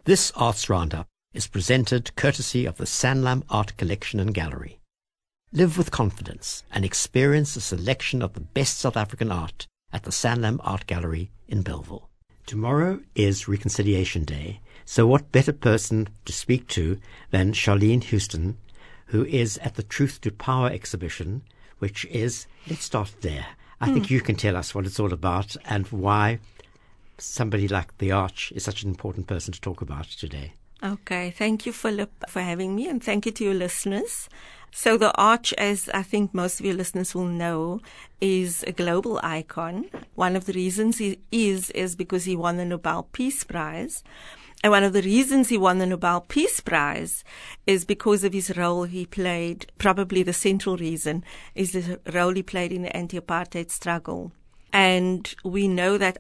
This Arts Roundup is presented courtesy of the Sanlam Art Collection and Gallery. Live with confidence and experience a selection of the best South African art at the Sanlam Art Gallery in Bellville. Tomorrow is Reconciliation Day, so what better person to speak to than Charlene Houston, who is at the Truth to Power exhibition, which is, let's start there. I think you can tell us what it's all about and why somebody like the Arch is such an important person to talk about today. Okay, thank you, Philip, for having me, and thank you to your listeners. So the Arch, as I think most of your listeners will know, is a global icon. One of the reasons he is because he won the Nobel Peace Prize. And one of the reasons he won the Nobel Peace Prize is because of his role he played. Probably the central reason is the role he played in the anti-apartheid struggle. And we know that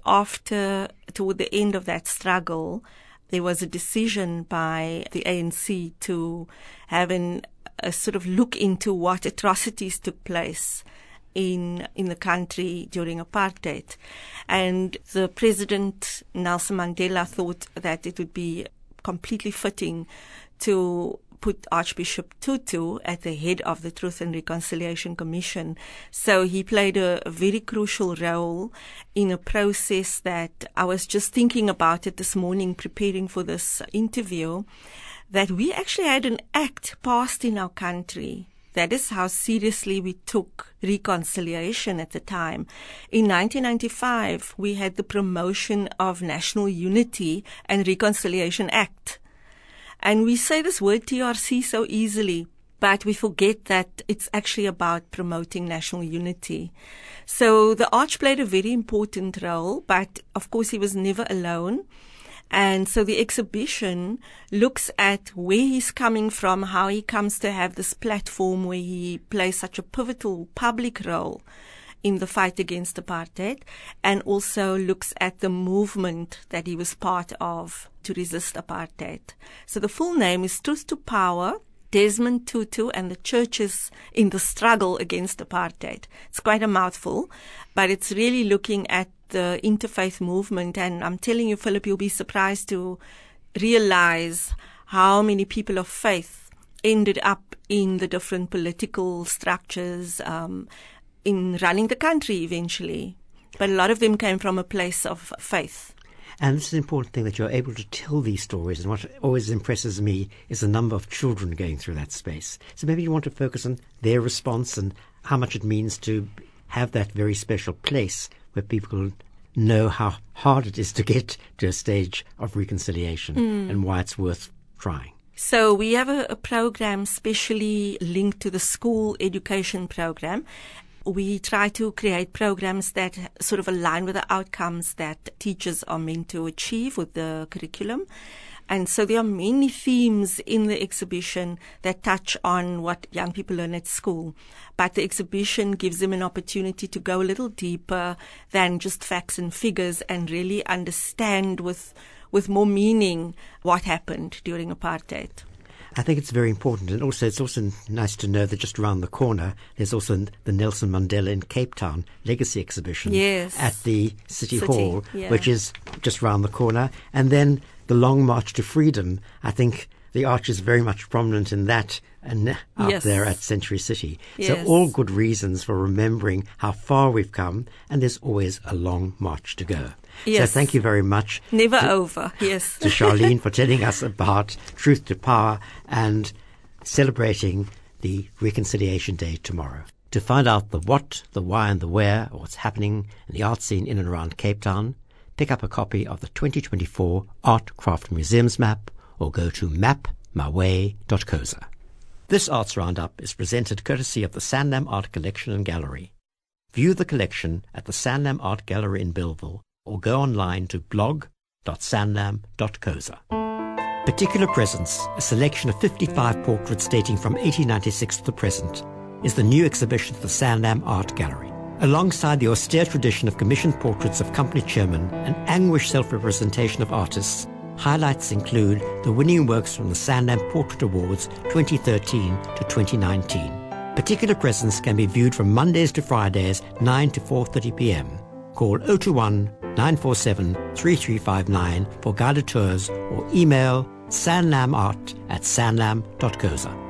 toward the end of that struggle, there was a decision by the ANC to have a sort of look into what atrocities took place in the country during apartheid. And the President, Nelson Mandela, thought that it would be completely fitting to put Archbishop Tutu at the head of the Truth and Reconciliation Commission. So he played a very crucial role in a process that I was just thinking about it this morning, preparing for this interview, that we actually had an act passed in our country. That is how seriously we took reconciliation at the time. In 1995, we had the Promotion of National Unity and Reconciliation Act. And we say this word TRC so easily, but we forget that it's actually about promoting national unity. So the Arch played a very important role, but of course he was never alone. And so the exhibition looks at where he's coming from, how he comes to have this platform where he plays such a pivotal public role in the fight against apartheid, and also looks at the movement that he was part of to resist apartheid. So the full name is Truth to Power, Desmond Tutu and the Churches in the Struggle Against Apartheid. It's quite a mouthful, but it's really looking at the interfaith movement. And I'm telling you, Philip, you'll be surprised to realize how many people of faith ended up in the different political structures, in running the country eventually. But a lot of them came from a place of faith. And this is an important thing, that you're able to tell these stories. And what always impresses me is the number of children going through that space. So maybe you want to focus on their response and how much it means to have that very special place where people know how hard it is to get to a stage of reconciliation and why it's worth trying. So we have a program specially linked to the school education program. We try to create programs that sort of align with the outcomes that teachers are meant to achieve with the curriculum. And so there are many themes in the exhibition that touch on what young people learn at school. But the exhibition gives them an opportunity to go a little deeper than just facts and figures and really understand with more meaning what happened during apartheid. I think it's very important, and also it's also nice to know that just around the corner there's also the Nelson Mandela in Cape Town Legacy exhibition at the City Hall, which is just around the corner. And then the Long March to Freedom, I think the Arch is very much prominent in that and out there at Century City. So all good reasons for remembering how far we've come, and there's always a long march to go. So thank you very much. Never over, to Charlene for telling us about Truth to Power and celebrating the Reconciliation Day tomorrow. To find out the what, the why and the where, or what's happening in the art scene in and around Cape Town, pick up a copy of the 2024 Art Craft Museums map or go to mapmyway.coza. This Arts Roundup is presented courtesy of the Sanlam Art Collection and Gallery. View the collection at the Sanlam Art Gallery in Bellville or go online to blog.sanlam.coza. Particular Presence, a selection of 55 portraits dating from 1896 to the present, is the new exhibition at the Sanlam Art Gallery. Alongside the austere tradition of commissioned portraits of company chairmen and anguished self-representation of artists, highlights include the winning works from the Sanlam Portrait Awards 2013 to 2019. Particular Presence can be viewed from Mondays to Fridays, 9 to 4:30 p.m. Call 021 947-3359 for guided tours or email sanlamart@sanlam.coza.